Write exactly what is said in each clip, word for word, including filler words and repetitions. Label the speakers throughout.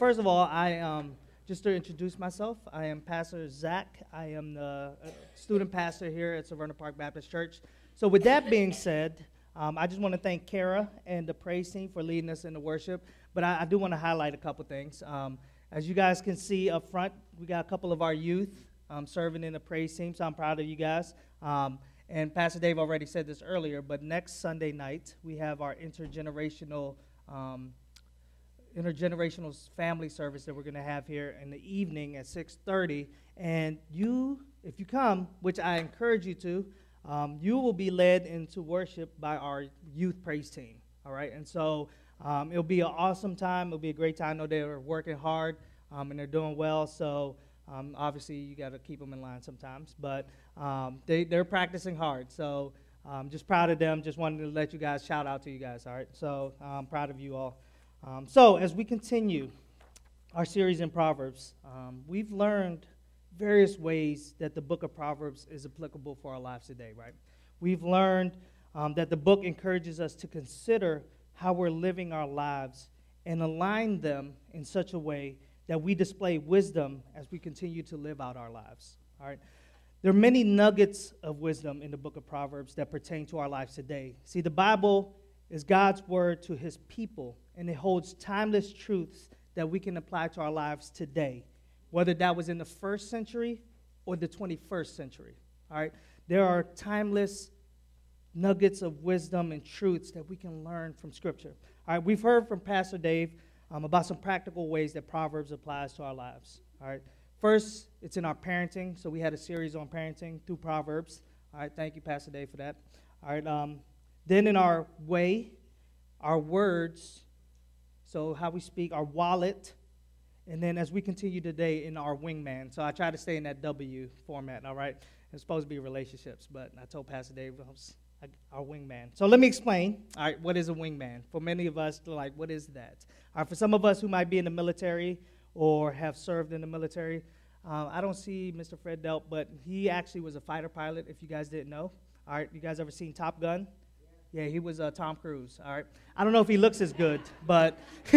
Speaker 1: First of all, I um, just to introduce myself, I am Pastor Zach. I am the uh, student pastor here at Severna Park Baptist Church. So with that being said, um, I just want to thank Kara and the praise team for leading us in the worship. But I, I do want to highlight a couple things. Um, as you guys can see up front, we got a couple of our youth um, serving in the praise team, so I'm proud of you guys. Um, and Pastor Dave already said this earlier, but next Sunday night, we have our intergenerational um intergenerational family service that we're going to have here in the evening at six thirty. And you, if you come, which I encourage you to, um, you will be led into worship by our youth praise team, all right? And so um, it'll be an awesome time. It'll be a great time. I know they're working hard, um, and they're doing well, so um, obviously you got to keep them in line sometimes. But um, they, they're practicing hard, so I'm just proud of them. Just wanted to let you guys, shout out to you guys, all right? So I'm proud of you all. Um, so as we continue our series in Proverbs, um, we've learned various ways that the book of Proverbs is applicable for our lives today, right? We've learned um, that the book encourages us to consider how we're living our lives and align them in such a way that we display wisdom as we continue to live out our lives, all right? There are many nuggets of wisdom in the book of Proverbs that pertain to our lives today. See, the Bible is God's word to his people, and it holds timeless truths that we can apply to our lives today, whether that was in the first century or the twenty-first century, all right? There are timeless nuggets of wisdom and truths that we can learn from Scripture. All right, we've heard from Pastor Dave um, about some practical ways that Proverbs applies to our lives, all right? First, it's in our parenting, so we had a series on parenting through Proverbs. All right, thank you, Pastor Dave, for that. All right, um, then in our way, our words, so how we speak, our wallet, and then as we continue today in our wingman. So I try to stay in that W format, all right? It's supposed to be relationships, but I told Pastor Dave, our wingman. So let me explain, all right, what is a wingman? For many of us, like, what is that? All right, for some of us who might be in the military or have served in the military, uh, I don't see Mister Fred Delp, but he actually was a fighter pilot, if you guys didn't know. All right, you guys ever seen Top Gun? Yeah, he was uh, Tom Cruise, all right? I don't know if he looks as good, but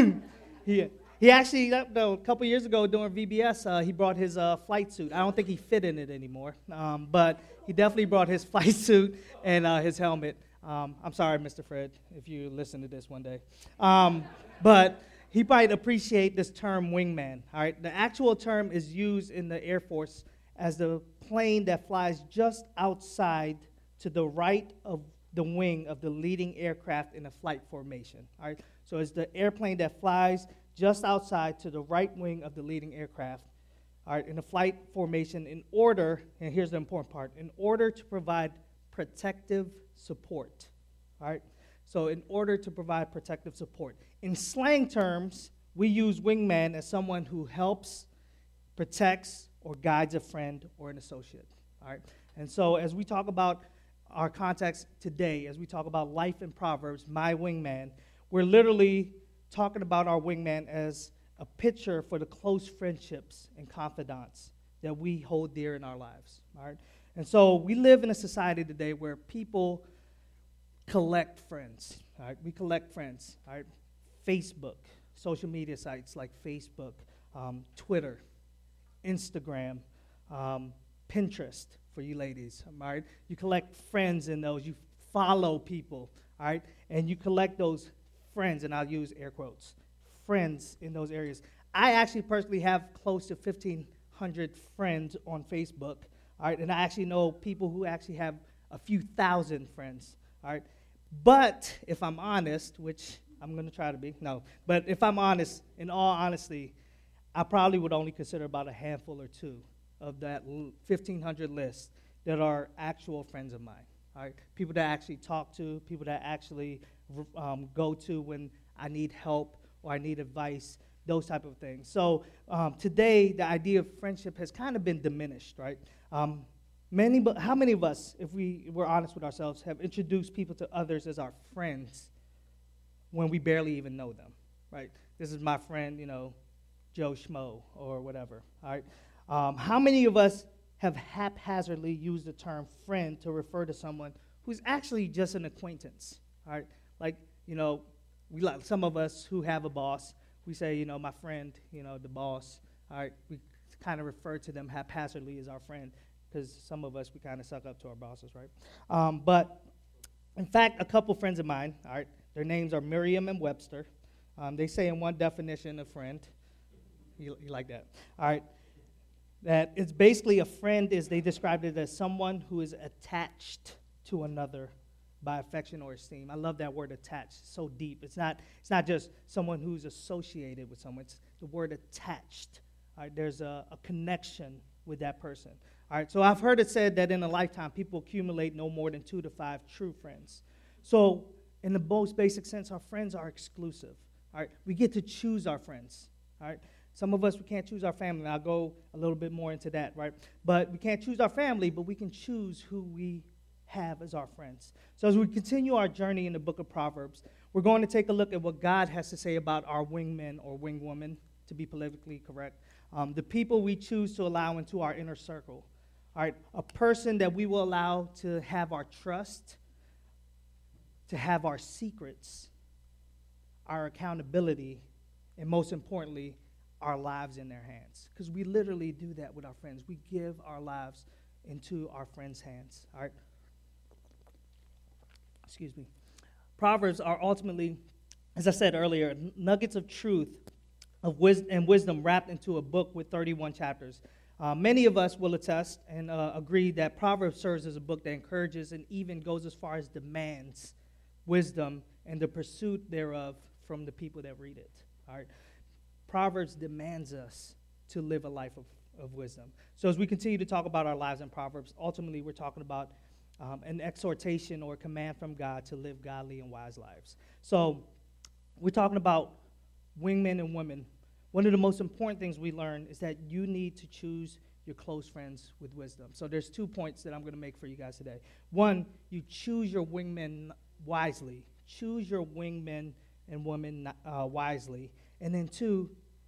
Speaker 1: he he actually, no, a couple years ago during V B S, uh, he brought his uh, flight suit. I don't think he fit in it anymore, um, but he definitely brought his flight suit and uh, his helmet. Um, I'm sorry, Mister Fred, if you listen to this one day. Um, but he might appreciate this term wingman, all right? The actual term is used in the Air Force as the plane that flies just outside to the right of the wing of the leading aircraft in a flight formation, all right? So it's the airplane that flies just outside to the right wing of the leading aircraft, all right, in a flight formation in order, and here's the important part, in order to provide protective support, all right? So in order to provide protective support. In slang terms, we use wingman as someone who helps, protects, or guides a friend or an associate, all right? And so as we talk about our context today, as we talk about life in Proverbs, my wingman, we're literally talking about our wingman as a picture for the close friendships and confidants that we hold dear in our lives, all right? And so we live in a society today where people collect friends, all right? We collect friends, all right? Facebook, social media sites like Facebook, um, Twitter, Instagram, um, Pinterest, for you ladies, all right? You collect friends in those. You follow people, all right? And you collect those friends, and I'll use air quotes, friends in those areas. I actually personally have close to fifteen hundred friends on Facebook, all right? And I actually know people who actually have a few thousand friends, all right? But if I'm honest, which I'm going to try to be, no, but if I'm honest, in all honesty, I probably would only consider about a handful or two of that fifteen hundred list that are actual friends of mine, all right? People that I actually talk to, people that I actually um, go to when I need help or I need advice, those type of things. So um, today, the idea of friendship has kind of been diminished, right? Um, many, but how many of us, if we were honest with ourselves, have introduced people to others as our friends when we barely even know them, right? This is my friend, you know, Joe Schmo or whatever, all right? Um, how many of us have haphazardly used the term friend to refer to someone who's actually just an acquaintance, all right? Like, you know, we like some of us who have a boss, we say, you know, my friend, you know, the boss, all right, we kind of refer to them haphazardly as our friend because some of us, we kind of suck up to our bosses, right? Um, but, in fact, a couple friends of mine, all right, their names are Merriam and Webster. Um, they say in one definition of friend, you, you like that, all right, that it's basically a friend is, they described it as someone who is attached to another by affection or esteem. I love that word attached, it's so deep. It's not, it's not just someone who's associated with someone, it's the word attached. All right, there's a, a connection with that person. All right, so I've heard it said that in a lifetime, people accumulate no more than two to five true friends. So in the most basic sense, our friends are exclusive. All right, we get to choose our friends. All right, some of us, we can't choose our family, and I'll go a little bit more into that, right? But we can't choose our family, but we can choose who we have as our friends. So as we continue our journey in the book of Proverbs, we're going to take a look at what God has to say about our wingmen or wingwomen, to be politically correct. Um, the people we choose to allow into our inner circle. All right, a person that we will allow to have our trust, to have our secrets, our accountability, and most importantly, our lives in their hands. Because we literally do that with our friends. We give our lives into our friends' hands. All right. Excuse me. Proverbs are ultimately, as I said earlier, nuggets of truth of wis- and wisdom wrapped into a book with thirty-one chapters. Uh, many of us will attest and uh, agree that Proverbs serves as a book that encourages and even goes as far as demands wisdom and the pursuit thereof from the people that read it. All right. Proverbs demands us to live a life of, of wisdom. So as we continue to talk about our lives in Proverbs, ultimately we're talking about um, an exhortation or a command from God to live godly and wise lives. So we're talking about wingmen and women. One of the most important things we learn is that you need to choose your close friends with wisdom. So there's two points that I'm going to make for you guys today. One, you choose your wingmen wisely. Choose your wingmen and women uh, wisely. And then two,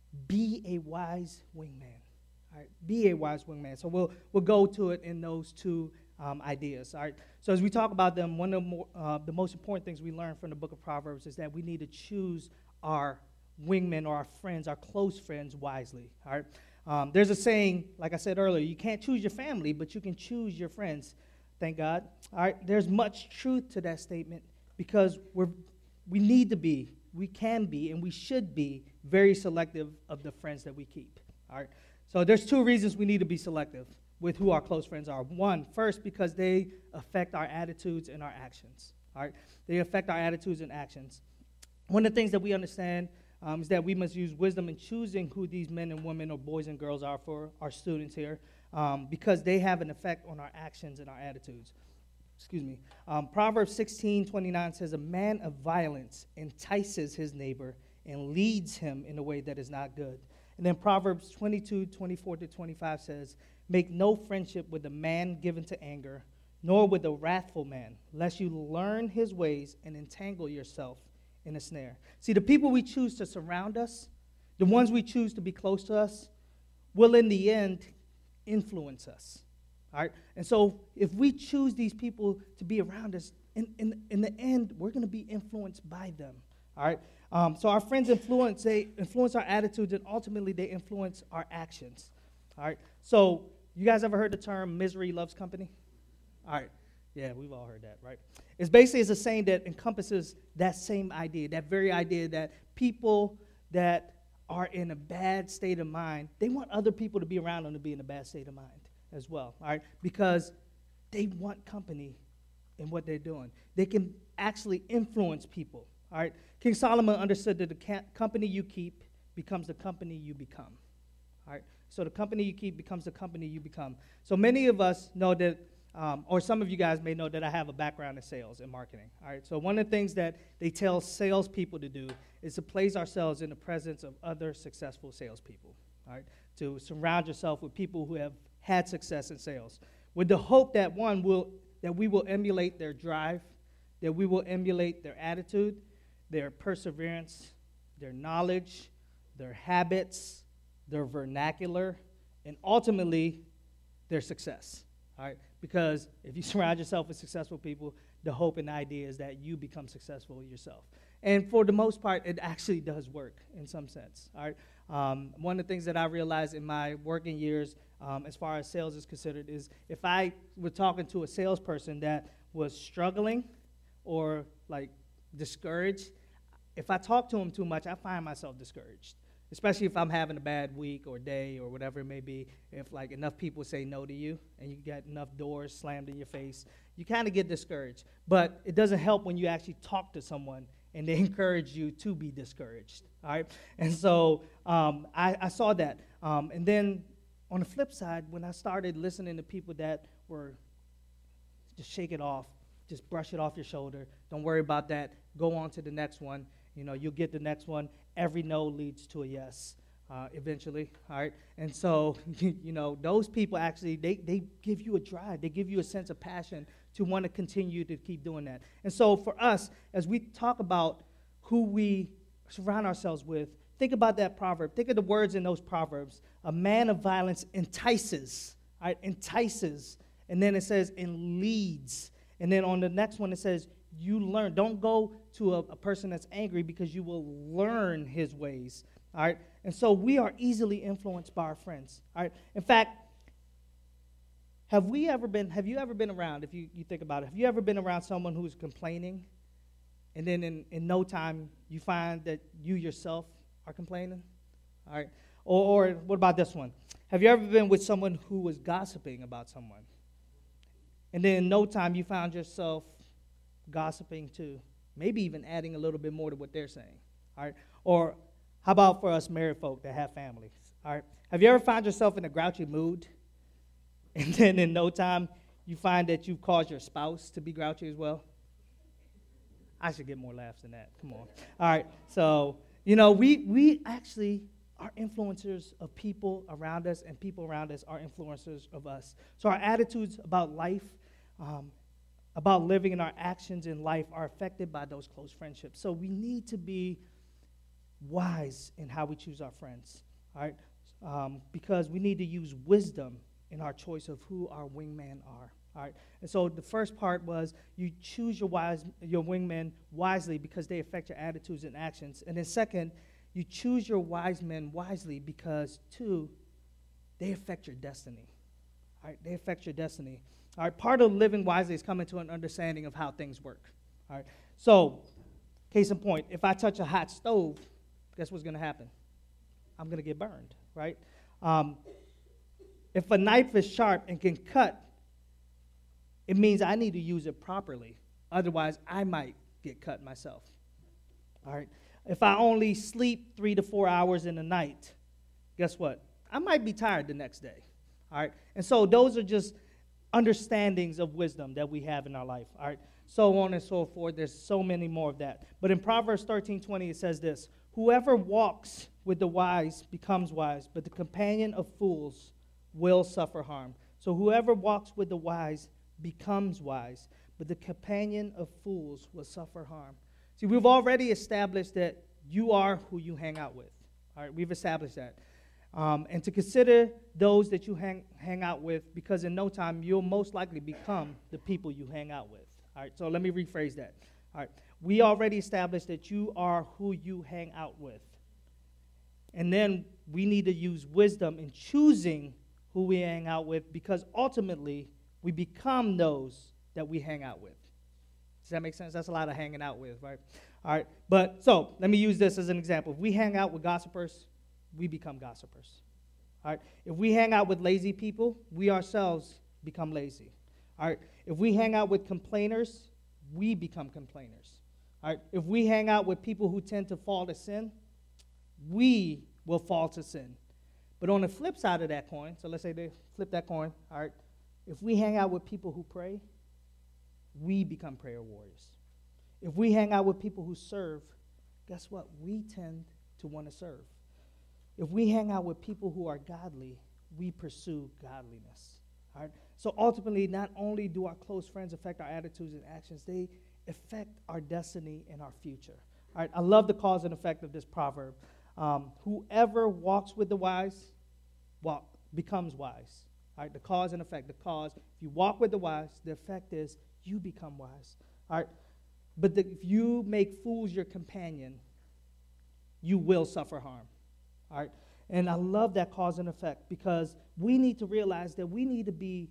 Speaker 1: be a wise wingman. All right, be a wise wingman. So we'll we'll go to it in those two um, ideas. All right. So as we talk about them, one of the, more, uh, the most important things we learn from the book of Proverbs is that we need to choose our wingmen or our friends, our close friends, wisely. All right. Um, there's a saying, like I said earlier, you can't choose your family, but you can choose your friends. Thank God. All right. There's much truth to that statement because we're we need to be. We can be and we should be very selective of the friends that we keep. All right. So there's two reasons we need to be selective with who our close friends are. One, first, because they affect our attitudes and our actions. All right. They affect our attitudes and actions. One of the things that we understand um, is that we must use wisdom in choosing who these men and women or boys and girls are for our students here um, because they have an effect on our actions and our attitudes. Excuse me. Um, Proverbs sixteen twenty-nine says, a man of violence entices his neighbor and leads him in a way that is not good. And then Proverbs twenty-two twenty-four to twenty-five says, make no friendship with a man given to anger, nor with a wrathful man, lest you learn his ways and entangle yourself in a snare. See, the people we choose to surround us, the ones we choose to be close to us, will in the end influence us. All right? And so if we choose these people to be around us, in, in, in the end, we're going to be influenced by them. All right? Um, so our friends influence, they influence our attitudes, and ultimately they influence our actions. All right? So you guys ever heard the term misery loves company? All right. Yeah, we've all heard that, right? It's basically it's a saying that encompasses that same idea, that very idea that people that are in a bad state of mind, they want other people to be around them to be in a bad state of mind as well, all right? Because they want company in what they're doing. They can actually influence people, all right? King Solomon understood that the ca- company you keep becomes the company you become, all right? So the company you keep becomes the company you become. So many of us know that, um, or some of you guys may know that I have a background in sales and marketing, all right? So one of the things that they tell salespeople to do is to place ourselves in the presence of other successful salespeople, all right? To surround yourself with people who have had success in sales, with the hope that one will that we will emulate their drive, that we will emulate their attitude, their perseverance, their knowledge, their habits, their vernacular, and ultimately their success. All right? Because if you surround yourself with successful people, the hope and the idea is that you become successful yourself. And for the most part, it actually does work in some sense, all right? Um, one of the things that I realized in my working years, um, as far as sales is considered, is if I were talking to a salesperson that was struggling or, like, discouraged, if I talk to them too much, I find myself discouraged, especially if I'm having a bad week or day or whatever it may be. If, like, enough people say no to you and you get enough doors slammed in your face, you kind of get discouraged. But it doesn't help when you actually talk to someone and they encourage you to be discouraged, all right? And so um, I, I saw that. Um, and then on the flip side, when I started listening to people that were just shake it off, just brush it off your shoulder, don't worry about that, go on to the next one, you know, you'll get the next one. Every no leads to a yes uh, eventually, all right? And so, you know, those people actually, they, they give you a drive. They give you a sense of passion to want to continue to keep doing that. And so for us, as we talk about who we surround ourselves with, think about that proverb. Think of the words in those proverbs. A man of violence entices, all right, entices. And then it says, and leads. And then on the next one, it says, you learn. Don't go to a, a person that's angry because you will learn his ways, all right? And so we are easily influenced by our friends, all right? In fact, have we ever been, have you ever been around, if you, you think about it, have you ever been around someone who's complaining, and then in, in no time you find that you yourself are complaining, all right? Or, or what about this one? Have you ever been with someone who was gossiping about someone, and then in no time you found yourself gossiping too, maybe even adding a little bit more to what they're saying, all right? Or how about for us married folk that have families, all right? Have you ever found yourself in a grouchy mood, and then in no time you find that you've caused your spouse to be grouchy as well? I should get more laughs than that. Come on. All right, so, you know, we, we actually are influencers of people around us, and people around us are influencers of us. So our attitudes about life, um, about living, and our actions in life are affected by those close friendships. So we need to be wise in how we choose our friends, all right? Um, because we need to use wisdom in our choice of who our wingmen are, all right? And so the first part was you choose your wise, your wingmen wisely because they affect your attitudes and actions. And then second, you choose your wise men wisely because, two, they affect your destiny, all right? They affect your destiny. All right, part of living wisely is coming to an understanding of how things work. All right, so case in point, if I touch a hot stove, guess what's going to happen? I'm going to get burned, right? Um, if a knife is sharp and can cut, it means I need to use it properly. Otherwise, I might get cut myself. All right, if I only sleep three to four hours in the night, guess what? I might be tired the next day. All right, and so those are just understandings of wisdom that we have in our life, all right? So on and so forth. There's so many more of that. But in Proverbs thirteen twenty, it says this, whoever walks with the wise becomes wise, but the companion of fools will suffer harm. So whoever walks with the wise becomes wise, but the companion of fools will suffer harm. See, we've already established that you are who you hang out with, all right? We've established that. Um, and to consider those that you hang, hang out with, because in no time you'll most likely become the people you hang out with. All right, so let me rephrase that. All right, we already established that you are who you hang out with. And then we need to use wisdom in choosing who we hang out with, because ultimately we become those that we hang out with. Does that make sense? That's a lot of hanging out with, right? All right, but so let me use this as an example. If we hang out with gossipers, we become gossipers, all right? If we hang out with lazy people, we ourselves become lazy, all right? If we hang out with complainers, we become complainers, all right? If we hang out with people who tend to fall to sin, we will fall to sin. But on the flip side of that coin, so let's say they flip that coin, all right? If we hang out with people who pray, we become prayer warriors. If we hang out with people who serve, guess what? We tend to want to serve. If we hang out with people who are godly, we pursue godliness. All right? So ultimately, not only do our close friends affect our attitudes and actions, they affect our destiny and our future. All right? I love the cause and effect of this proverb. Um, whoever walks with the wise walk, becomes wise. All right? The cause and effect. The cause, if you walk with the wise, the effect is you become wise. All right? But the, if you make fools your companion, you will suffer harm. All right? And I love that cause and effect, because we need to realize that we need to be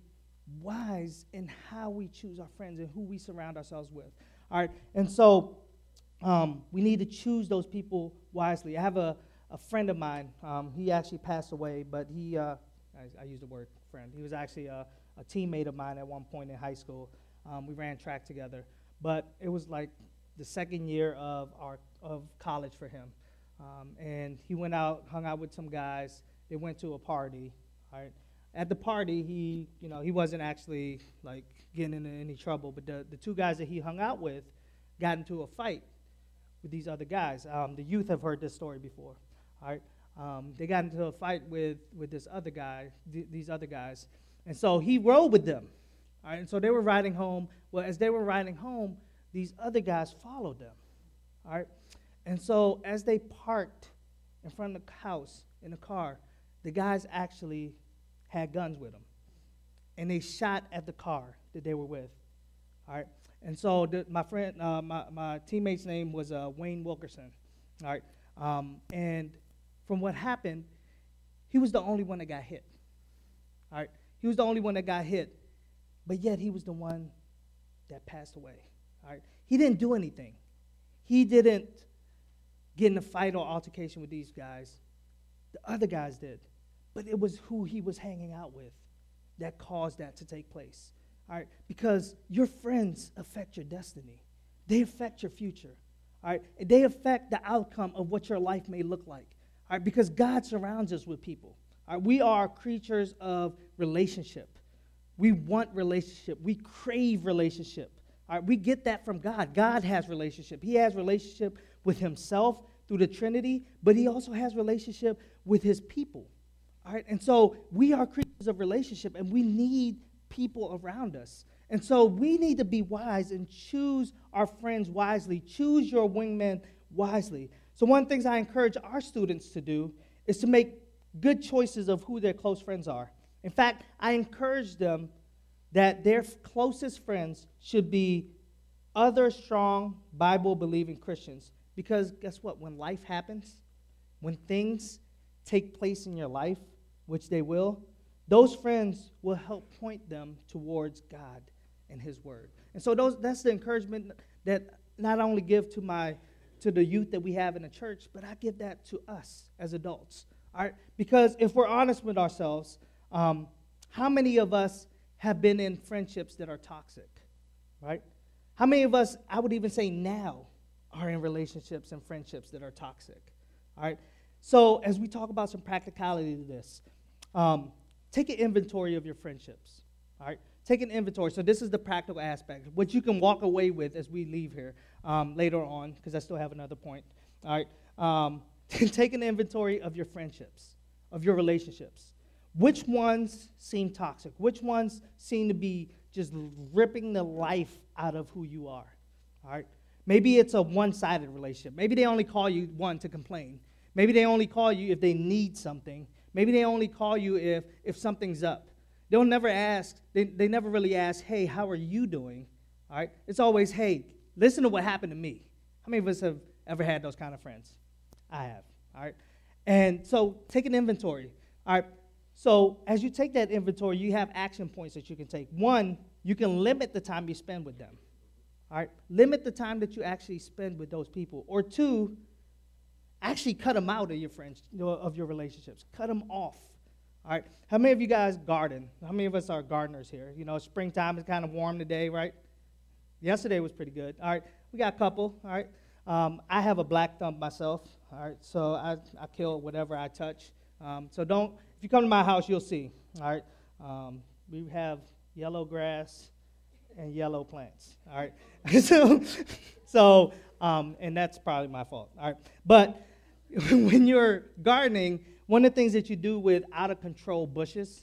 Speaker 1: wise in how we choose our friends and who we surround ourselves with. All right? And so um, we need to choose those people wisely. I have a, a friend of mine. Um, he actually passed away, but he, uh, I, I use the word friend. He was actually a, a teammate of mine at one point in high school. Um, we ran track together. But it was like the second year of our of college for him. Um, and he went out, hung out with some guys. They went to a party. All right. At the party, he, you know, he wasn't actually like getting into any trouble. But the, the two guys that he hung out with got into a fight with these other guys. Um, the youth have heard this story before. All right. Um, they got into a fight with with this other guy, th- these other guys, and so he rode with them. All right. And so they were riding home. Well, as they were riding home, these other guys followed them. All right. And so as they parked in front of the house in the car, the guys actually had guns with them. And they shot at the car that they were with. All right. And so the, my friend, uh, my, my teammate's name was uh, Wayne Wilkerson. All right. Um, and from what happened, he was the only one that got hit. All right. He was the only one that got hit. But yet he was the one that passed away. All right. He didn't do anything. He didn't get in a fight or altercation with these guys. The other guys did. But it was who he was hanging out with that caused that to take place. All right? Because your friends affect your destiny. They affect your future. All right? They affect the outcome of what your life may look like. All right? Because God surrounds us with people. All right? We are creatures of relationship. We want relationship. We crave relationship. All right, we get that from God. God has relationship. He has relationship with himself through the Trinity, but he also has relationship with his people. All right, and so we are creatures of relationship, and we need people around us. And so we need to be wise and choose our friends wisely. Choose your wingman wisely. So one of the things I encourage our students to do is to make good choices of who their close friends are. In fact, I encourage them that their f- closest friends should be other strong, Bible-believing Christians. Because guess what? When life happens, when things take place in your life, which they will, those friends will help point them towards God and his word. And so those that's the encouragement that not only give to my to the youth that we have in the church, but I give that to us as adults. All right? Because if we're honest with ourselves, um, how many of us have been in friendships that are toxic, right? How many of us, I would even say now, are in relationships and friendships that are toxic, all right? So as we talk about some practicality to this, um, take an inventory of your friendships, all right? Take an inventory. So this is the practical aspect, what you can walk away with as we leave here um, later on, because I still have another point, all right? Um, take an inventory of your friendships, of your relationships. Which ones seem toxic? Which ones seem to be just ripping the life out of who you are? All right? Maybe it's a one-sided relationship. Maybe they only call you, one, to complain. Maybe they only call you if they need something. Maybe they only call you if, if something's up. They'll never ask, they, they never really ask, hey, how are you doing? All right? It's always, hey, listen to what happened to me. How many of us have ever had those kind of friends? I have. All right? And so take an inventory. All right? So as you take that inventory, you have action points that you can take. One, you can limit the time you spend with them. All right? Limit the time that you actually spend with those people. Or two, actually cut them out of your friends, of your relationships. Cut them off. All right? How many of you guys garden? How many of us are gardeners here? You know, springtime is kind of warm today, right? Yesterday was pretty good. All right? We got a couple, all right? Um, I have a black thumb myself, all right? So I, I kill whatever I touch. Um, so don't, if you come to my house, you'll see, all right? Um, we have yellow grass and yellow plants, all right? so, so um, and that's probably my fault, all right? But when you're gardening, one of the things that you do with out-of-control bushes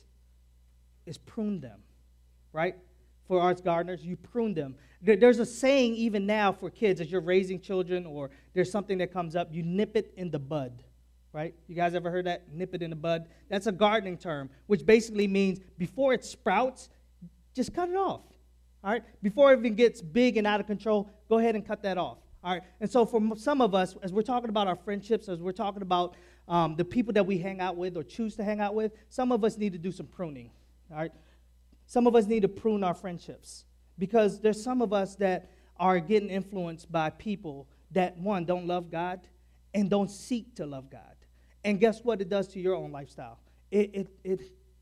Speaker 1: is prune them, right? For us gardeners, you prune them. There, there's a saying even now for kids, as you're raising children or there's something that comes up, you nip it in the bud. Right? You guys ever heard that? Nip it in the bud? That's a gardening term, which basically means before it sprouts, just cut it off. All right? Before it even gets big and out of control, go ahead and cut that off. All right? And so for some of us, as we're talking about our friendships, as we're talking about um, the people that we hang out with or choose to hang out with, some of us need to do some pruning. All right? Some of us need to prune our friendships because there's some of us that are getting influenced by people that, one, don't love God and don't seek to love God. And guess what it does to your own lifestyle? It, it, it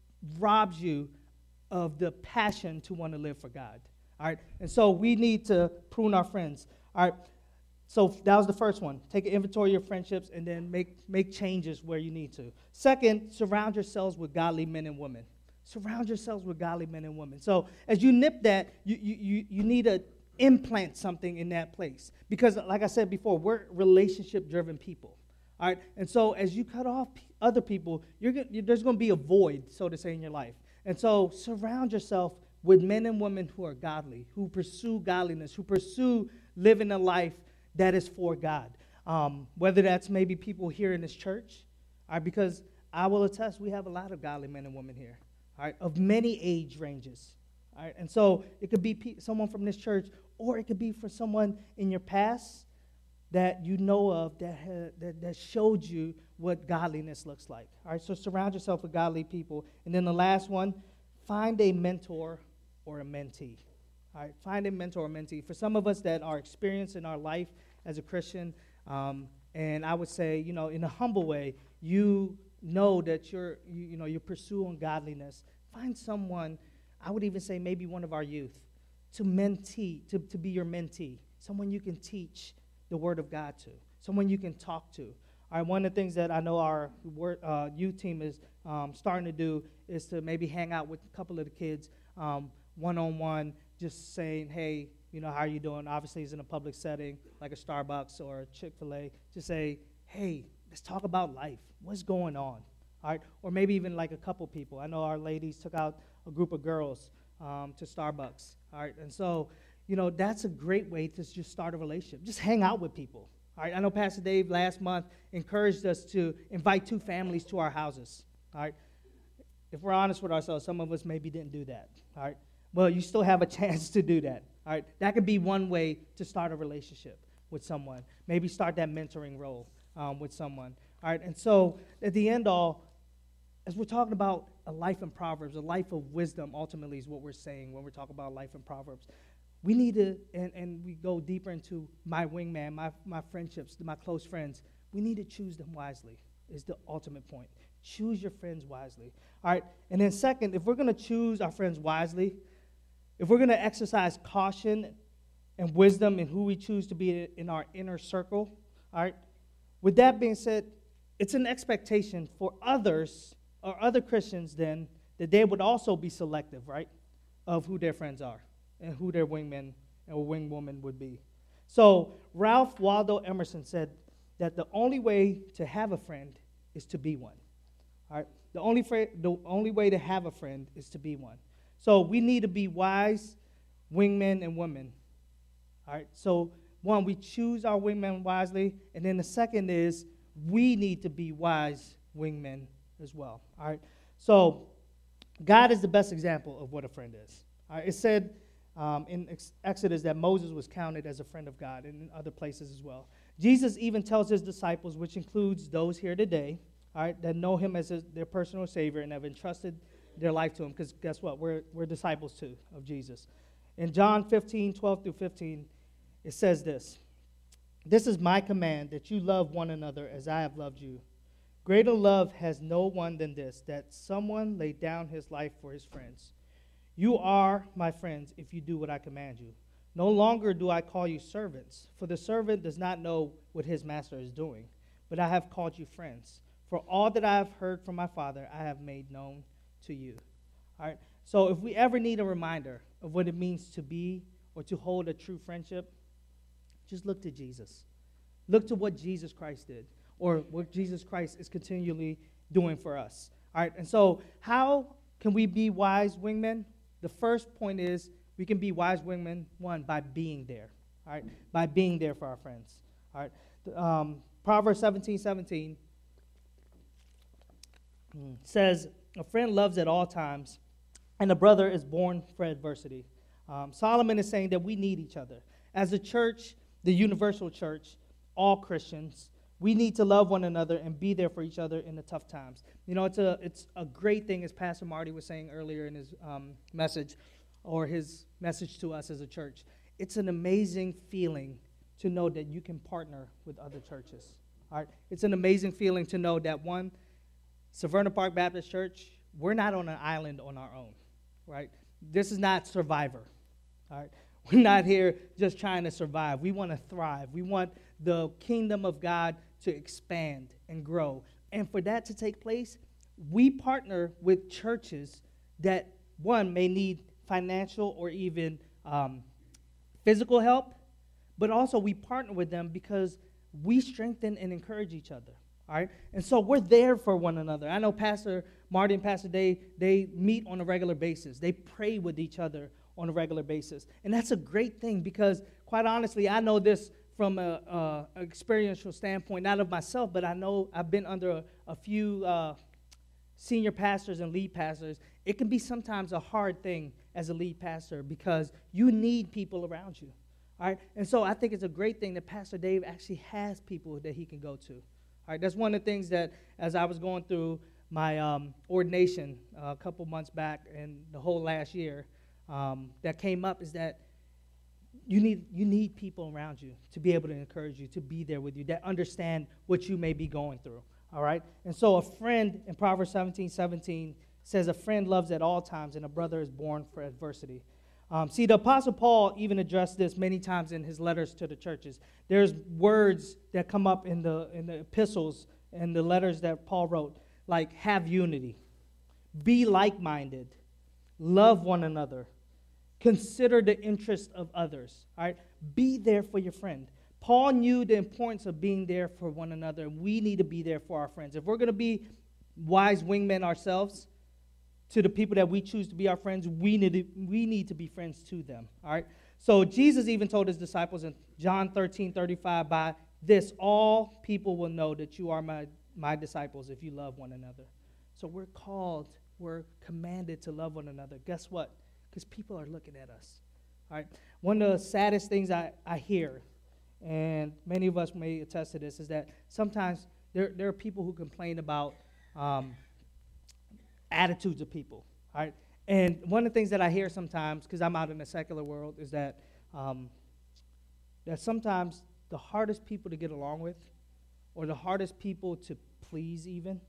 Speaker 1: robs you of the passion to want to live for God. All right? And so we need to prune our friends. All right? So that was the first one. Take an inventory of your friendships and then make, make changes where you need to. Second, surround yourselves with godly men and women. Surround yourselves with godly men and women. So as you nip that, you, you, you, you need to implant something in that place. Because like I said before, we're relationship-driven people. All right? And so as you cut off p- other people, you're, go- you're, there's going to be a void, so to say, in your life. And so surround yourself with men and women who are godly, who pursue godliness, who pursue living a life that is for God. Um, whether that's maybe people here in this church, all right, because I will attest we have a lot of godly men and women here, all right, of many age ranges. All right, and so it could be pe- someone from this church, or it could be for someone in your past that you know of that, ha- that that showed you what godliness looks like. All right, so surround yourself with godly people. And then the last one, find a mentor or a mentee. All right, find a mentor or mentee. For some of us that are experienced in our life as a Christian, um, and I would say, you know, in a humble way, you know that you're, you, you know, you're pursuing godliness. Find someone, I would even say maybe one of our youth, to mentee, to, to be your mentee, someone you can teach the Word of God to, someone you can talk to. All right, one of the things that I know our word, uh, youth team is um, starting to do is to maybe hang out with a couple of the kids um, one-on-one, just saying, hey, you know, how are you doing? Obviously, it's in a public setting, like a Starbucks or a Chick-fil-A. Just say, hey, let's talk about life. What's going on? All right, or maybe even like a couple people. I know our ladies took out a group of girls um, to Starbucks. All right, and so, you know, that's a great way to just start a relationship. Just hang out with people. All right, I know Pastor Dave last month encouraged us to invite two families to our houses. All right, if we're honest with ourselves, some of us maybe didn't do that. All right, well, you still have a chance to do that. All right, that could be one way to start a relationship with someone. Maybe start that mentoring role um, with someone. All right, and so at the end all, as we're talking about a life in Proverbs, a life of wisdom ultimately is what we're saying when we're talking about life in Proverbs. We need to, and, and we go deeper into my wingman, my, my friendships, my close friends. We need to choose them wisely is the ultimate point. Choose your friends wisely. All right, and then second, if we're going to choose our friends wisely, if we're going to exercise caution and wisdom in who we choose to be in our inner circle, all right, with that being said, it's an expectation for others or other Christians then that they would also be selective, right, of who their friends are and who their wingman or wingwoman would be. So Ralph Waldo Emerson said that the only way to have a friend is to be one. All right, the only fr- the only way to have a friend is to be one. So we need to be wise wingmen and women. All right, so one, we choose our wingmen wisely, and then the second is we need to be wise wingmen as well. All right, so God is the best example of what a friend is. All right, it said um, in ex- Exodus that Moses was counted as a friend of God, and in other places as well. Jesus even tells his disciples, which includes those here today, all right, that know him as his, their personal Savior and have entrusted their life to him, because guess what? We're, we're disciples too of Jesus. In John fifteen, twelve through fifteen, it says this: "This is my command, that you love one another as I have loved you. Greater love has no one than this, that someone lay down his life for his friends. You are my friends if you do what I command you. No longer do I call you servants, for the servant does not know what his master is doing, but I have called you friends. For all that I have heard from my Father, I have made known to you." All right. So if we ever need a reminder of what it means to be or to hold a true friendship, just look to Jesus. Look to what Jesus Christ did, or what Jesus Christ is continually doing for us. All right. And so how can we be wise wingmen? The first point is we can be wise wingmen, one, by being there. All right. By being there for our friends. All right. Um, Proverbs seventeen seventeen says, "A friend loves at all times, and a brother is born for adversity." Um, Solomon is saying that we need each other. As a church, the universal church, all Christians, we need to love one another and be there for each other in the tough times. You know, it's a it's a great thing, as Pastor Marty was saying earlier in his um, message, or his message to us as a church. It's an amazing feeling to know that you can partner with other churches. All right? It's an amazing feeling to know that, one, Severna Park Baptist Church, we're not on an island on our own, right? This is not Survivor, all right? We're not here just trying to survive. We want to thrive. We want the kingdom of God to expand and grow. And for that to take place, we partner with churches that, one, may need financial or even um, physical help, but also we partner with them because we strengthen and encourage each other, all right? And so we're there for one another. I know Pastor Marty and Pastor Dave, they meet on a regular basis. They pray with each other on a regular basis. And that's a great thing because, quite honestly, I know this from an experiential standpoint, not of myself, but I know I've been under a, a few uh, senior pastors and lead pastors. It can be sometimes a hard thing as a lead pastor because you need people around you. All right? And so I think it's a great thing that Pastor Dave actually has people that he can go to. All right? That's one of the things that, as I was going through my um, ordination uh, a couple months back and the whole last year, um, that came up is that you need you need people around you to be able to encourage you, to be there with you, that understand what you may be going through. All right? And so a friend in Proverbs seventeen seventeen says, a friend loves at all times, and a brother is born for adversity. Um, see, the Apostle Paul even addressed this many times in his letters to the churches. There's words that come up in the in the epistles and the letters that Paul wrote, like have unity, be like-minded, love one another, consider the interest of others. All right, be there for your friend. Paul knew the importance of being there for one another, and we need to be there for our friends. If we're going to be wise wingmen ourselves to the people that we choose to be our friends, we need to, we need to be friends to them. All right. So Jesus even told his disciples in John thirteen thirty-five, by this all people will know that you are my, my disciples if you love one another. So we're called, we're commanded to love one another. Guess what? Because people are looking at us. All right. One of the saddest things I, I hear, and many of us may attest to this, is that sometimes there, there are people who complain about um, attitudes of people, all right? And one of the things that I hear sometimes, because I'm out in the secular world, is that um, that sometimes the hardest people to get along with, or the hardest people to please even,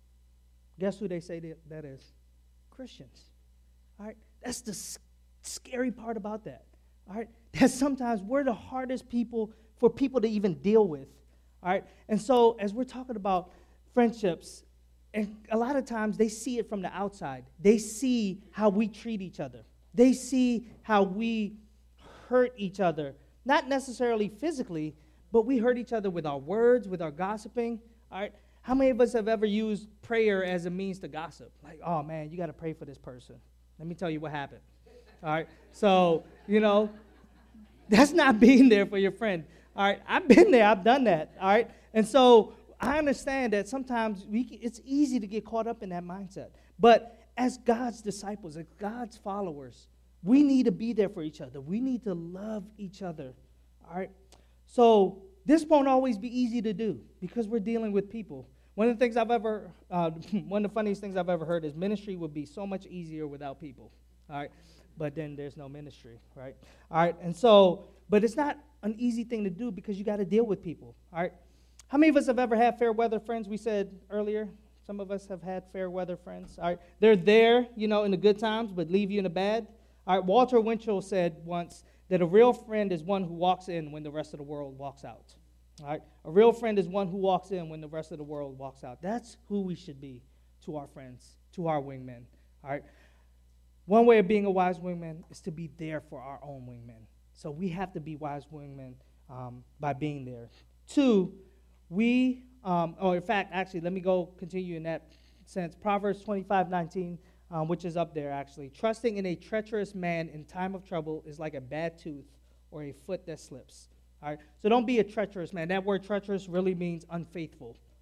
Speaker 1: guess who they say that, that is? Christians, all right? That's the s- scary part about that, all right? That sometimes we're the hardest people for people to even deal with, all right? And so as we're talking about friendships, and a lot of times they see it from the outside. They see how we treat each other. They see how we hurt each other. Not necessarily physically, but we hurt each other with our words, with our gossiping. All right? How many of us have ever used prayer as a means to gossip? Like, oh, man, you got to pray for this person. Let me tell you what happened. All right? So, you know, that's not being there for your friend. All right? I've been there. I've done that. All right? And so I understand that sometimes we, it's easy to get caught up in that mindset. But as God's disciples, as God's followers, we need to be there for each other. We need to love each other. All right? So this won't always be easy to do because we're dealing with people. One of the things I've ever, uh, one of the funniest things I've ever heard is ministry would be so much easier without people. All right? But then there's no ministry, right? All right? And so, but it's not an easy thing to do because you got to deal with people. All right? How many of us have ever had fair weather friends? We said earlier, some of us have had fair weather friends. All right, they're there, you know, in the good times, but leave you in the bad. All right, Walter Winchell said once that a real friend is one who walks in when the rest of the world walks out. All right, a real friend is one who walks in when the rest of the world walks out. That's who we should be to our friends, to our wingmen. All right, one way of being a wise wingman is to be there for our own wingmen. So we have to be wise wingmen um, by being there. Two, We, um, or in fact, actually, let me go continue in that sense. Proverbs twenty-five nineteen, um, which is up there, actually. Trusting in a treacherous man in time of trouble is like a bad tooth or a foot that slips. All right? So don't be a treacherous man. That word treacherous really means unfaithful. All right?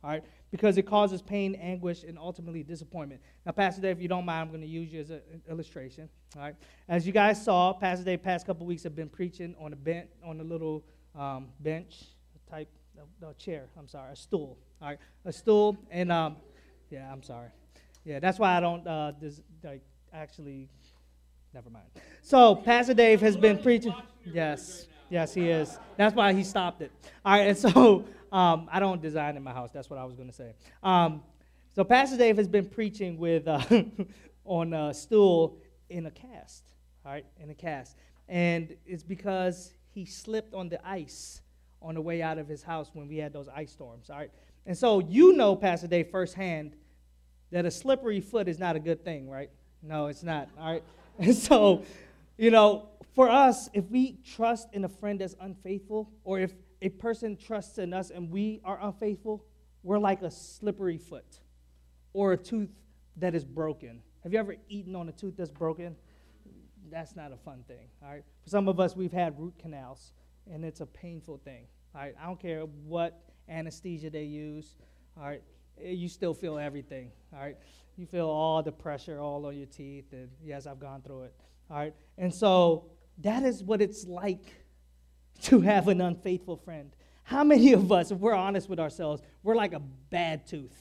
Speaker 1: because it causes pain, anguish, and ultimately disappointment. Now, Pastor Dave, if you don't mind, I'm going to use you as an illustration. All right. As you guys saw, Pastor Dave, past couple weeks, have been preaching on a bench, on a little um, bench type, no, chair. I'm sorry, a stool. All right, a stool, and um, yeah, I'm sorry. Yeah, that's why I don't uh, dis- like actually. Never mind. So, Pastor Dave has been preaching. Yes, yes, he is. That's why he stopped it. All right, and so. Um, I don't design in my house. That's what I was going to say. Um, so Pastor Dave has been preaching with uh, on a stool in a cast, all right, in a cast. And it's because he slipped on the ice on the way out of his house when we had those ice storms, all right. And so you know, Pastor Dave, firsthand, that a slippery foot is not a good thing, right? No, it's not, all right. And so, you know, for us, if we trust in a friend that's unfaithful, or if a person trusts in us and we are unfaithful, we're like a slippery foot or a tooth that is broken. Have you ever eaten on a tooth that's broken? That's not a fun thing, all right? For some of us, we've had root canals, and it's a painful thing, all right? I don't care what anesthesia they use, all right? You still feel everything, all right? You feel all the pressure all on your teeth, and yes, I've gone through it, all right? And so that is what it's like to have an unfaithful friend. How many of us, if we're honest with ourselves, we're like a bad tooth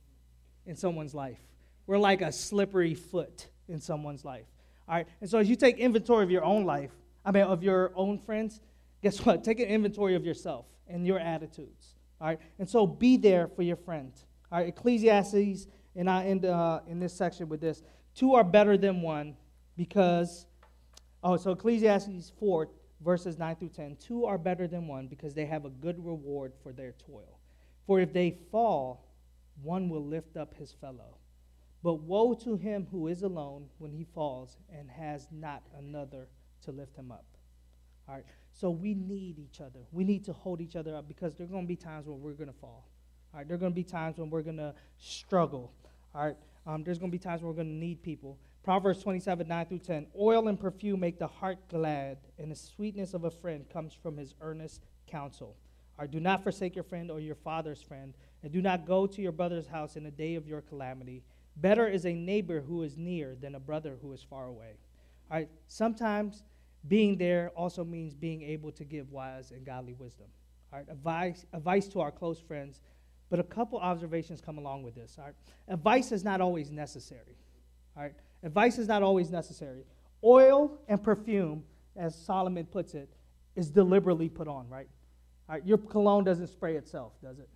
Speaker 1: in someone's life? We're like a slippery foot in someone's life. All right? And so as you take inventory of your own life, I mean, of your own friends, guess what? Take an inventory of yourself and your attitudes. All right? And so be there for your friend. All right? Ecclesiastes, and I end uh, in this section with this. Two are better than one because, oh, so Ecclesiastes four, verses nine through ten, two are better than one because they have a good reward for their toil. For if they fall, one will lift up his fellow. But woe to him who is alone when he falls and has not another to lift him up. All right, so we need each other. We need to hold each other up because there are going to be times when we're going to fall. All right, there are going to be times when we're going to struggle. All right, um, there's going to be times when we're going to need people. Proverbs twenty-seven, nine through ten. Oil and perfume make the heart glad, and the sweetness of a friend comes from his earnest counsel. Or do not forsake your friend or your father's friend, and do not go to your brother's house in the day of your calamity. Better is a neighbor who is near than a brother who is far away. All right, sometimes being there also means being able to give wise and godly wisdom. All right, advice, advice to our close friends, but a couple observations come along with this. All right, advice is not always necessary. All right. Advice is not always necessary. Oil and perfume, as Solomon puts it, is deliberately put on, right? All right, your cologne doesn't spray itself, does it?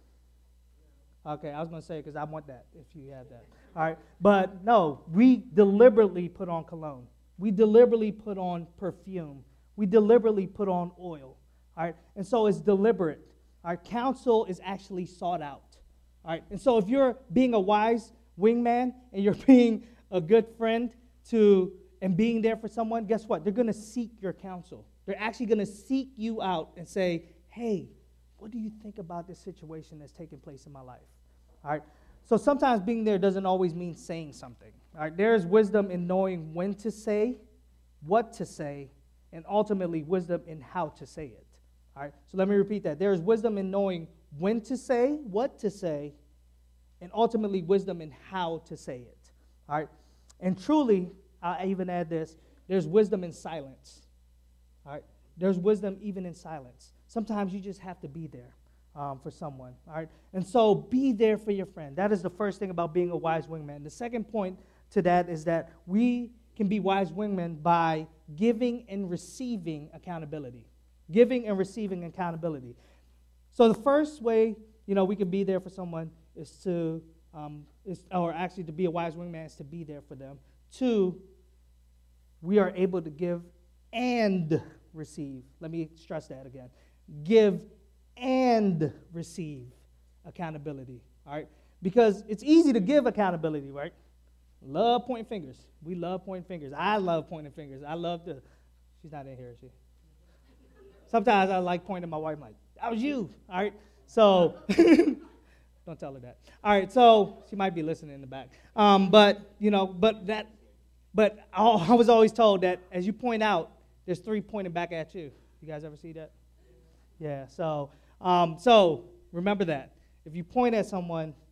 Speaker 1: Okay, I was going to say because I want that if you have that. All right, but no, we deliberately put on cologne. We deliberately put on perfume. We deliberately put on oil. All right, and so it's deliberate. Our counsel is actually sought out. All right, and so if you're being a wise wingman and you're being a good friend to and being there for someone, guess what? They're going to seek your counsel. They're actually going to seek you out and say, hey, what do you think about this situation that's taking place in my life? All right. So sometimes being there doesn't always mean saying something. All right. There is wisdom in knowing when to say, what to say, and ultimately wisdom in how to say it. All right. So let me repeat that. There is wisdom in knowing when to say, what to say, and ultimately wisdom in how to say it. All right, and truly, I even add this, there's wisdom in silence. All right, there's wisdom even in silence. Sometimes you just have to be there um, for someone. All right, and so be there for your friend. That is the first thing about being a wise wingman. The second point to that is that we can be wise wingmen by giving and receiving accountability. Giving and receiving accountability. So the first way, you know, we can be there for someone is to Um, is, or actually to be a wise wingman is to be there for them. Two, we are able to give and receive. Let me stress that again. Give and receive accountability, all right? Because it's easy to give accountability, right? Love pointing fingers. We love pointing fingers. I love pointing fingers. I love to, she's not in here, is she? Sometimes I like pointing at my wife, like, that was you, all right? So, don't tell her that. All right, so she might be listening in the back. Um, but, you know, but that, but I was always told that as you point out, there's three pointing back at you. You guys ever see that? Yeah, so, um, so remember that. If you point at someone,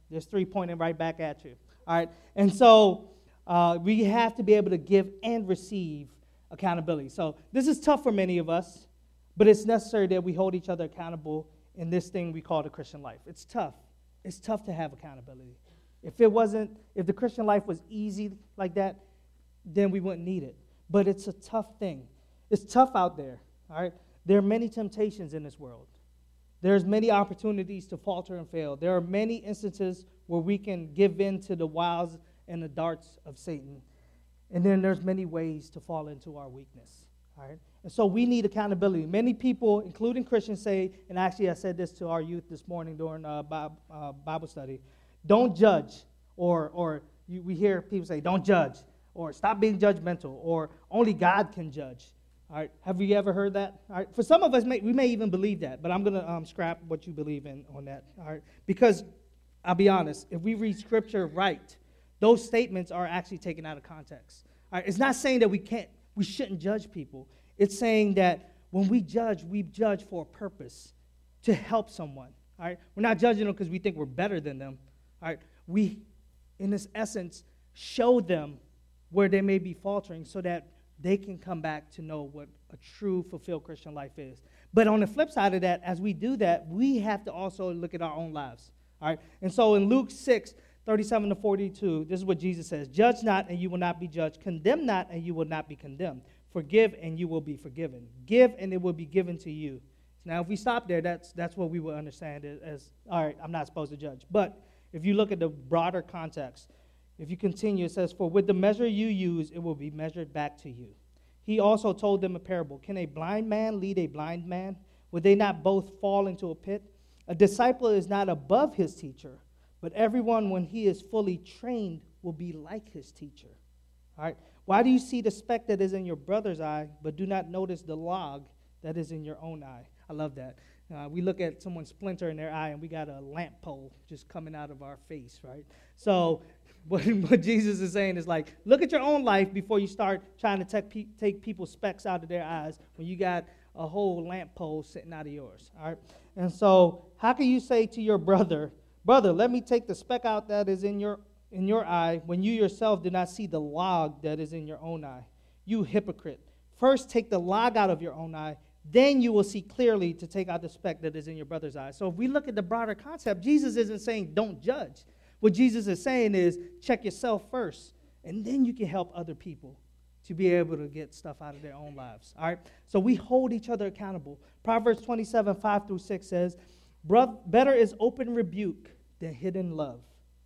Speaker 1: There's three pointing right back at you. All right. And so uh, we have to be able to give and receive accountability. So this is tough for many of us, but it's necessary that we hold each other accountable in this thing we call the Christian life. It's tough. It's tough to have accountability. If it wasn't, if the Christian life was easy like that, then we wouldn't need it. But it's a tough thing. It's tough out there, all right? There are many temptations in this world. There's many opportunities to falter and fail. There are many instances where we can give in to the wiles and the darts of Satan. And then there's many ways to fall into our weakness, all right? And so we need accountability. Many people, including Christians, say, and actually I said this to our youth this morning during uh, Bible study, don't judge, or or you, we hear people say, don't judge, or stop being judgmental, or only God can judge. All right, have you ever heard that? All right, for some of us, may, we may even believe that, but I'm going to um, scrap what you believe in on that. All right, because I'll be honest, if we read Scripture right, those statements are actually taken out of context. All right, it's not saying that we can't, we shouldn't judge people. It's saying that when we judge, we judge for a purpose, to help someone. All right, we're not judging them because we think we're better than them. All right, we, in this essence, show them where they may be faltering so that they can come back to know what a true, fulfilled Christian life is. But on the flip side of that, as we do that, we have to also look at our own lives. All right? And so in Luke six, thirty-seven to forty-two, this is what Jesus says. Judge not, and you will not be judged. Condemn not, and you will not be condemned. Forgive, and you will be forgiven. Give, and it will be given to you. Now, if we stop there, that's that's what we will understand it as, all right, I'm not supposed to judge. But if you look at the broader context, if you continue, it says, for with the measure you use, it will be measured back to you. He also told them a parable. Can a blind man lead a blind man? Would they not both fall into a pit? A disciple is not above his teacher, but everyone, when he is fully trained, will be like his teacher. All right. Why do you see the speck that is in your brother's eye, but do not notice the log that is in your own eye? I love that. Uh, we look at someone's splinter in their eye, and we got a lamp pole just coming out of our face, right? So what, what Jesus is saying is like, look at your own life before you start trying to take, pe- take people's specks out of their eyes when you got a whole lamp pole sitting out of yours, all right? And so how can you say to your brother, brother, let me take the speck out that is in your in your eye when you yourself do not see the log that is in your own eye? You hypocrite. First take the log out of your own eye, then you will see clearly to take out the speck that is in your brother's eye. So if we look at the broader concept, Jesus isn't saying don't judge. What Jesus is saying is check yourself first, and then you can help other people to be able to get stuff out of their own lives. All right? So we hold each other accountable. Proverbs twenty-seven, five through six says, better is open rebuke than hidden love.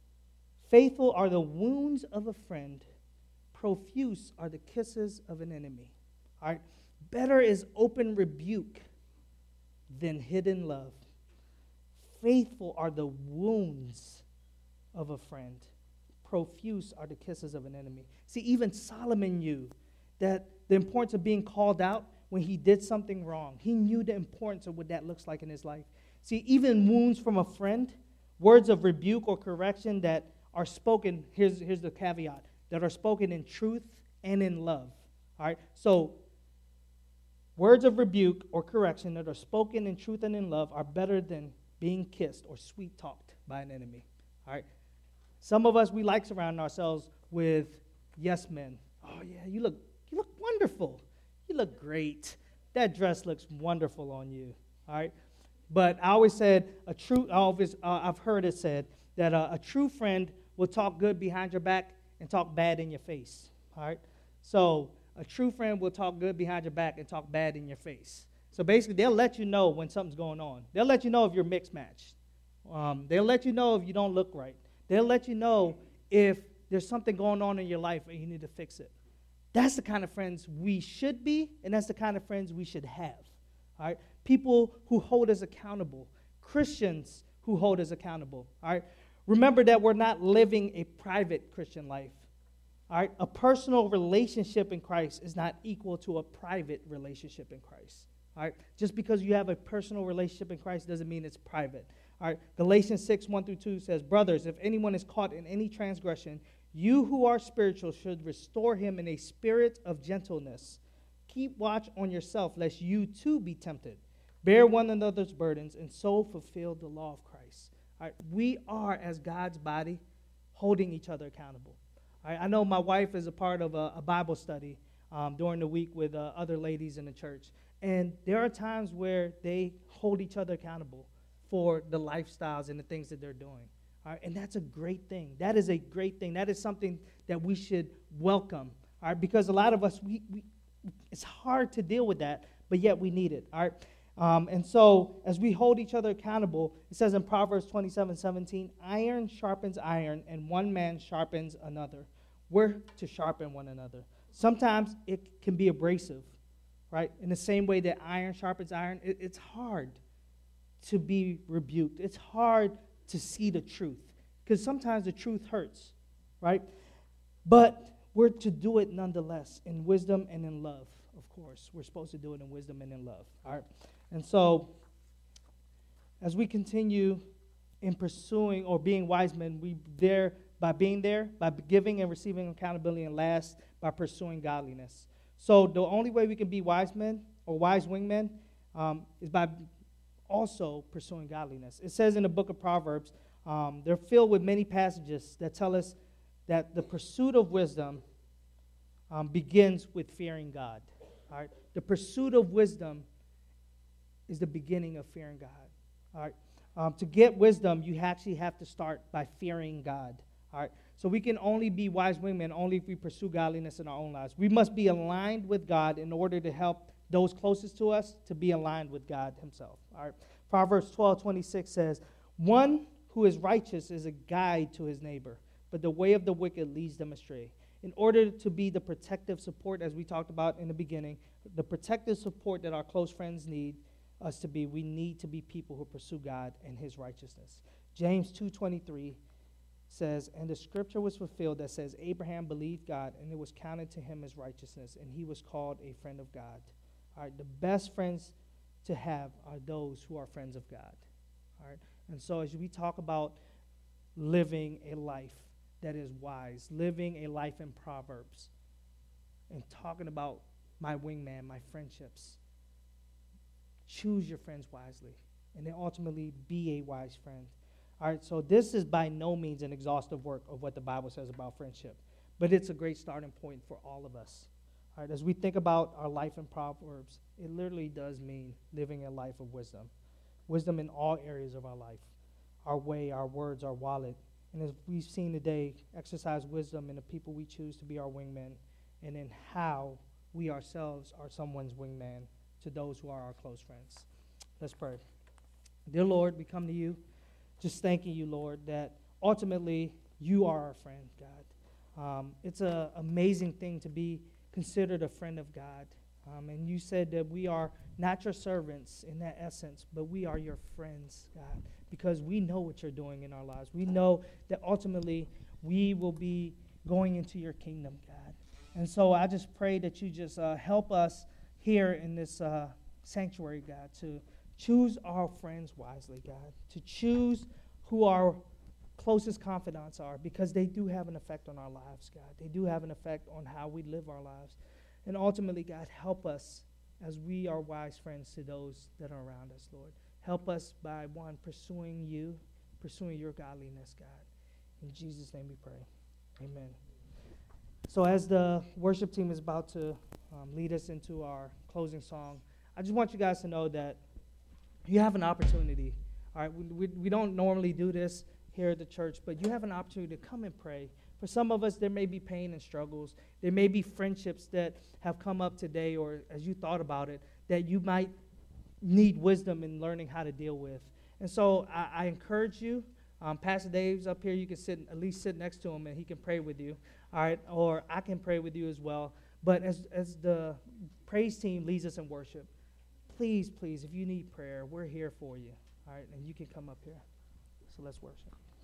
Speaker 1: Faithful are the wounds of a friend. Profuse are the kisses of an enemy. All right? Better is open rebuke than hidden love. Faithful are the wounds of a friend. Profuse are the kisses of an enemy. See, even Solomon knew that the importance of being called out when he did something wrong. He knew the importance of what that looks like in his life. See, even wounds from a friend, words of rebuke or correction that are spoken, here's, here's the caveat, that are spoken in truth and in love. All right? So, words of rebuke or correction that are spoken in truth and in love are better than being kissed or sweet-talked by an enemy. All right? Some of us, we like surrounding ourselves with yes men. Oh, yeah, you look you look wonderful. You look great. That dress looks wonderful on you. All right? But I always said, a true, I always, uh, I've heard it said, that uh, a true friend will talk good behind your back and talk bad in your face. All right? So, a true friend will talk good behind your back and talk bad in your face. So basically, they'll let you know when something's going on. They'll let you know if you're mixed matched. Um, they'll let you know if you don't look right. They'll let you know if there's something going on in your life and you need to fix it. That's the kind of friends we should be, and that's the kind of friends we should have. All right? People who hold us accountable. Christians who hold us accountable. All right? Remember that we're not living a private Christian life. All right? A personal relationship in Christ is not equal to a private relationship in Christ. All right? Just because you have a personal relationship in Christ doesn't mean it's private. All right? Galatians six, one through two says, brothers, if anyone is caught in any transgression, you who are spiritual should restore him in a spirit of gentleness. Keep watch on yourself, lest you too be tempted. Bear one another's burdens, and so fulfill the law of Christ. All right? We are, as God's body, holding each other accountable. All right? I know my wife is a part of a, a Bible study um, during the week with uh, other ladies in the church. And there are times where they hold each other accountable for the lifestyles and the things that they're doing. All right? And that's a great thing. That is a great thing. That is something that we should welcome. All right? Because a lot of us, we, we it's hard to deal with that, but yet we need it. All right? Um, and so as we hold each other accountable, it says in Proverbs twenty-seven seventeen, iron sharpens iron, and one man sharpens another. We're to sharpen one another. Sometimes it can be abrasive, right? In the same way that iron sharpens iron, it, it's hard to be rebuked. It's hard to see the truth, because sometimes the truth hurts, right? But we're to do it nonetheless in wisdom and in love, of course. We're supposed to do it in wisdom and in love, all right? And so as we continue in pursuing or being wise men, we there by being there, by giving and receiving accountability, and last, by pursuing godliness. So the only way we can be wise men or wise wingmen um, is by also pursuing godliness. It says in the book of Proverbs, um, they're filled with many passages that tell us that the pursuit of wisdom um, begins with fearing God. All right? The pursuit of wisdom is the beginning of fearing God. All right? Um, to get wisdom, you actually have to start by fearing God. All right? So we can only be wise wingmen only if we pursue godliness in our own lives. We must be aligned with God in order to help those closest to us to be aligned with God himself. All right? Proverbs twelve twenty-six says, one who is righteous is a guide to his neighbor, but the way of the wicked leads them astray. In order to be the protective support, as we talked about in the beginning, the protective support that our close friends need us to be, we need to be people who pursue God and his righteousness. James two twenty-three says, and the scripture was fulfilled that says, Abraham believed God, and it was counted to him as righteousness, and he was called a friend of God. All right, the best friends to have are those who are friends of God. All right, and so as we talk about living a life that is wise, living a life in Proverbs, and talking about my wingman, my friendships, choose your friends wisely, and then ultimately be a wise friend. All right, so this is by no means an exhaustive work of what the Bible says about friendship, but it's a great starting point for all of us. All right, as we think about our life in Proverbs, it literally does mean living a life of wisdom. Wisdom in all areas of our life, our way, our words, our wallet. And as we've seen today, exercise wisdom in the people we choose to be our wingmen, and in how we ourselves are someone's wingman to those who are our close friends. Let's pray. Dear Lord, we come to you just thanking you, Lord, that ultimately you are our friend, God. Um, it's an amazing thing to be considered a friend of God. Um, and you said that we are not your servants in that essence, but we are your friends, God, because we know what you're doing in our lives. We know that ultimately we will be going into your kingdom, God. And so I just pray that you just uh, help us here in this uh, sanctuary, God, to choose our friends wisely, God, to choose who our closest confidants are, because they do have an effect on our lives, God. They do have an effect on how we live our lives. And ultimately, God, help us as we are wise friends to those that are around us, Lord. Help us by, one, pursuing you, pursuing your godliness, God. In Jesus' name we pray. Amen. So as the worship team is about to um, lead us into our closing song, I just want you guys to know that you have an opportunity. All right, we, we, we don't normally do this here at the church, but you have an opportunity to come and pray. For some of us, there may be pain and struggles. There may be friendships that have come up today, or as you thought about it, that you might need wisdom in learning how to deal with. And so I, I encourage you. Um, Pastor Dave's up here. You can sit, at least sit next to him, and he can pray with you. All right, or I can pray with you as well. But as as the praise team leads us in worship, please, please, if you need prayer, we're here for you. All right, and you can come up here. So let's worship.